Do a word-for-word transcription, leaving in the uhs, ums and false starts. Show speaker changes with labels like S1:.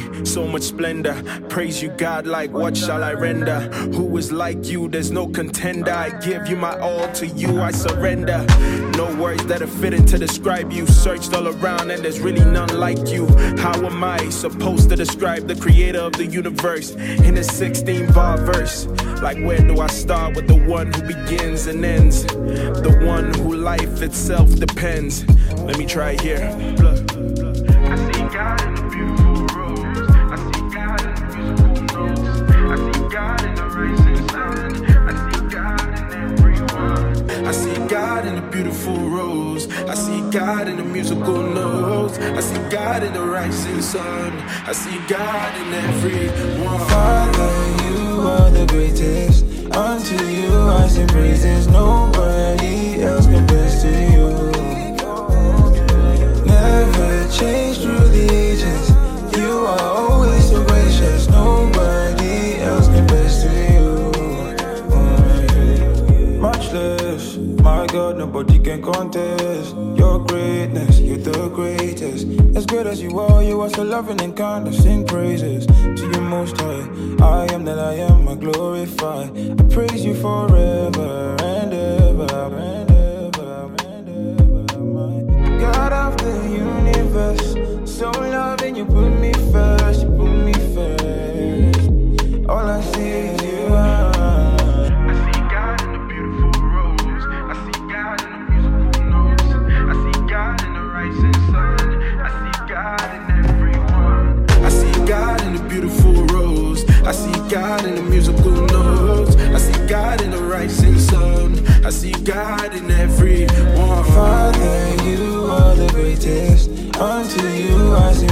S1: so much splendor. Praise you, God, like what shall I render? Who is like you? There's no contender. I give you my all, to you I surrender. No words that are fitting to describe you. Searched all around and there's really none like you. How am I supposed to describe the creator of the universe in a sixteen bar verse? Like where do I start with the one who begins and ends? The one who life itself depends. Let me try here. Look. I see God in the beautiful rose. I see God in the musical notes. I see God in the rising sun. I see God in everyone. I see God in the beautiful rose. I see God in the musical notes. I see God in the rising sun. I see God in everyone.
S2: Father, you are the greatest. Unto you I sing praises. Nobody else compares to you. Never change through the ages. You are always so gracious. Nobody else compares to you. Much less, my God, nobody can contest your greatness. You're the greatest. As great as you are, you are so loving and kind. I sing praises to you most high. I am that I am, I glorify. I praise you forever and ever and ever and ever. My God of the universe, so loving, you put me first, you put me first. All I see is you.
S1: I see God in the beautiful rose. I see God in the musical notes. I see God in the rising sun. I see God in everyone. I see God in the beautiful rose. I see God in the musical notes. I see God in the rising sun. I see God in everyone.
S2: Father, you are the greatest. Unto you I sing